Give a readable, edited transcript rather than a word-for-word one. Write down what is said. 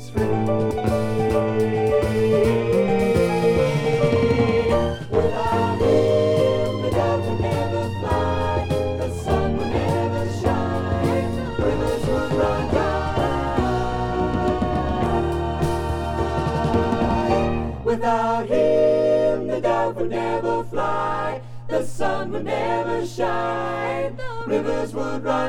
is free. Without him, the dove would never fly, the sun would never shine, rivers would run dry. Without him, the dove would never fly, the sun would never shine, rivers would run